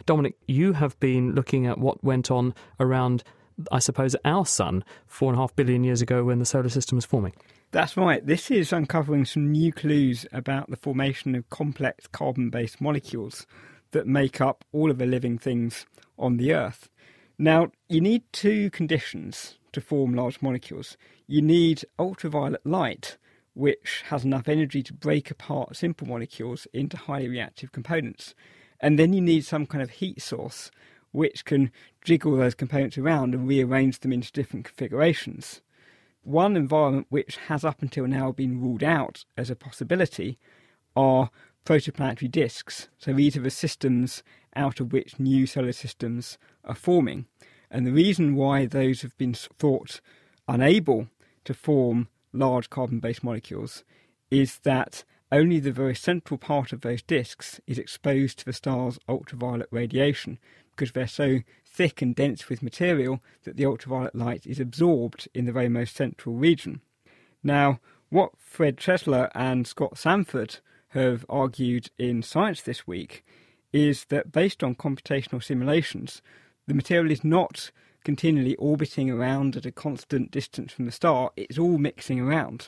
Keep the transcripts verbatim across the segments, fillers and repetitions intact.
Dominic, you have been looking at what went on around, I suppose, our sun four and a half billion years ago when the solar system was forming. That's right. This is uncovering some new clues about the formation of complex carbon-based molecules that make up all of the living things on the Earth. Now, you need two conditions to form large molecules. You need ultraviolet light, which has enough energy to break apart simple molecules into highly reactive components. And then you need some kind of heat source, which can jiggle those components around and rearrange them into different configurations. One environment which has up until now been ruled out as a possibility are protoplanetary disks. So these are the systems out of which new solar systems are forming. And the reason why those have been thought unable to form large carbon-based molecules is that only the very central part of those disks is exposed to the star's ultraviolet radiation, because they're so thick and dense with material that the ultraviolet light is absorbed in the very most central region. Now, what Fred Chesler and Scott Sanford have argued in Science this week is that based on computational simulations, the material is not continually orbiting around at a constant distance from the star, it's all mixing around.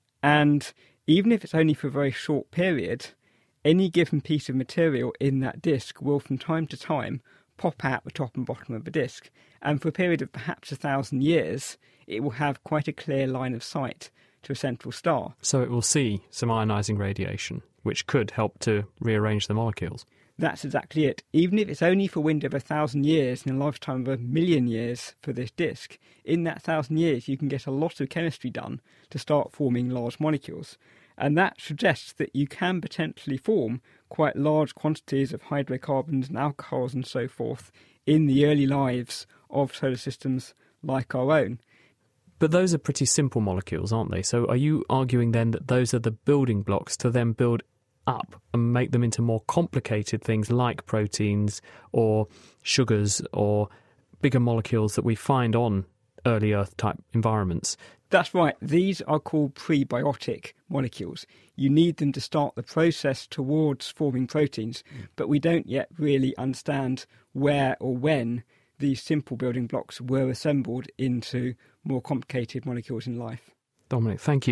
And even if it's only for a very short period, any given piece of material in that disk will from time to time pop out the top and bottom of the disk, and for a period of perhaps a thousand years, it will have quite a clear line of sight to a central star. So it will see some ionising radiation, which could help to rearrange the molecules. That's exactly it. Even if it's only for a window of a thousand years and a lifetime of a million years for this disk, in that thousand years you can get a lot of chemistry done to start forming large molecules. And that suggests that you can potentially form quite large quantities of hydrocarbons and alcohols and so forth in the early lives of solar systems like our own. But those are pretty simple molecules, aren't they? So are you arguing then that those are the building blocks to then build up and make them into more complicated things like proteins or sugars or bigger molecules that we find on early Earth type environments? That's right. These are called prebiotic molecules. You need them to start the process towards forming proteins, mm. but we don't yet really understand where or when these simple building blocks were assembled into more complicated molecules in life. Dominic, thank you.